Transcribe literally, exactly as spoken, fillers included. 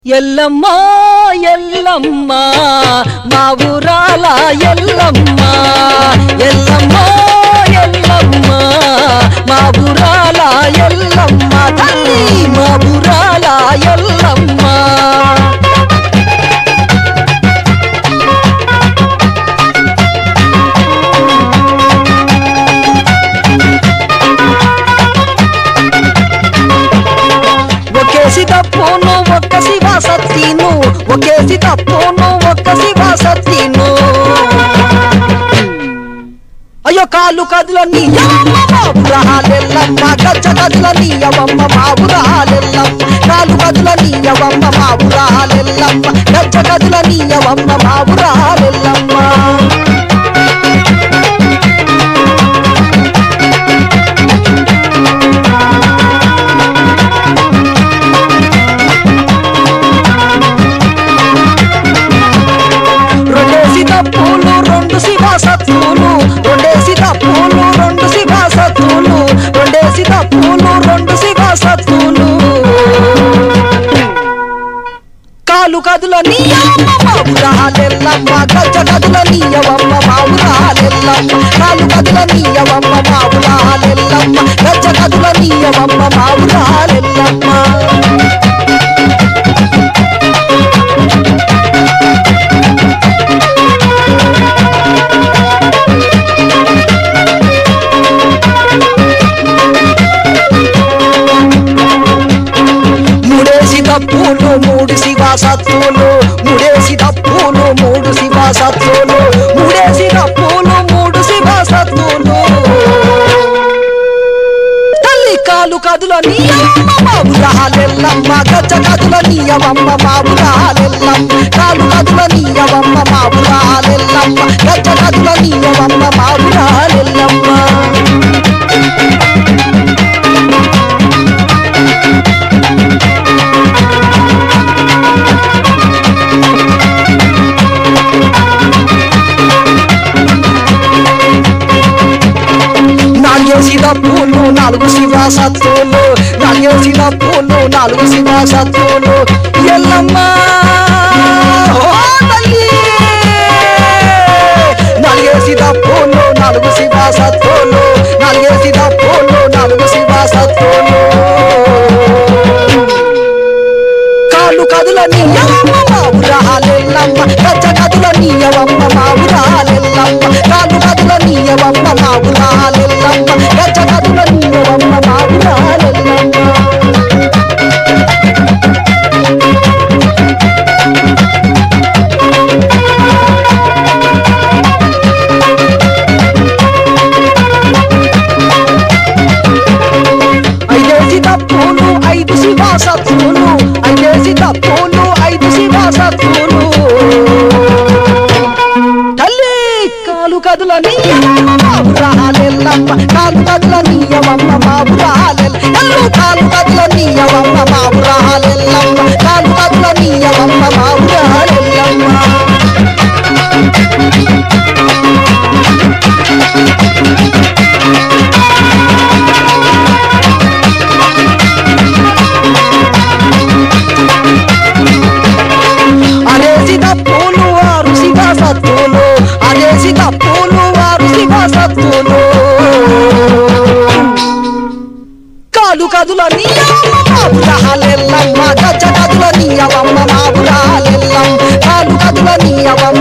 ఎల్లమ్మ ఎల్లమ్మ మా ఊరాల ఎల్లమ్మ ఎల్లమ్మ ఎల్లమ్మ మా ఊరాల ఎల్లమ్మ తల్లి మా ఊరాల ఎల్లమ్మ ఒకేసి తప్పును ఒక్క శివ సత్తిను ఒకేసి తప్పును ఒక్క శివ సత్తిను అయ్యో కాలు కదుల నీయమ్మ మావురాలెల్లమ్మ గచ్చ కదుల నీయవమ్మ మావురాలెల్లమ్మ కాలు కదుల నీయవమ్మ మావురాలెల్లమ్మ గచ్చ కదుల నీయవమ్మ మావురాలెల్లమ్మ పూలు రెండు శివ సత్తులు రెండేసి తప్పులు రెండు శివ సత్తులు రెండేసి తప్పులు రెండు శివ సత్తులు కాలు కదుల నీయమ్మ మావురాలెల్లమ్మ గచ్చ కదుల నీయవమ్మ మావురాలెల్లమ్మ కాలు కదుల నీయవమ్మ మావురాలెల్లమ్మ గచ్చ కదుల నీయవమ్మ మావురాలెల్లమ్మ తప్పులు మూడు శివ సత్తులు మూడేసి తప్పులు మూడు శివ సత్తులు మూడేసి తప్పులు మూడు శివ సత్తులు తల్లి కాలు కదుల నీయమ్మ మావురాలెల్లమ్మ గచ్చ కదుల నీయవమ్మ మావురాలెల్లమ్మ కాలు కదుల నీయవమ్మ మావురాలెల్లమ్మ గచ్చ కదుల నీయవమ్మ మావురాలెల్లమ్మ నాలుగేసిన పూలు నాలుగు శివ సత్తులు నాలుగేసిన పూలు నాలుగు శివ సత్తులు ఎల్లమ్మ నాలుగేసిన పూలు నాలుగు శివ సత్తులు నాలుగేసిన పూలు నాలుగు శివ సత్తులు కాలు కదుల నీయవమ్మ మావురాలెల్లమ్మ గచ్చ కదుల నీయవమ్మ మావురాలెల్లమ్మ కాలు కదుల నీయవమ్మ మావురాలెల్లమ్మ గచ్చ కదుల నీయవమ్మ మావురాలెల్లమ్మ ఐదేసి తప్పులు ఐదు శివ సత్తులు ఐదేసి తప్పులు ఐదు శివ సత్తులు తల్లి కాలు కదుల నీయమ్మ మావురాలెల్లమ్మ కాలు కదుల నీయవమ్మ మావురాలెల్ల కాలు కదుల నీయవమ్మ మావురాలెల్లమ్మ కాలు కదుల నీయవమ్మ మావురాలెల్లమ్మ అరేసి తప్పులు ఆరు శివ సత్తులు అరేసి తప్పులు ఆరు శివ సత్తులు కాలు కదుల నీయమ్మ మావురాలెల్లమ్మ గచ్చ కదుల నీయవమ్మ మావురాలెల్లమ్మ కాలు కదుల నీయవమ్మ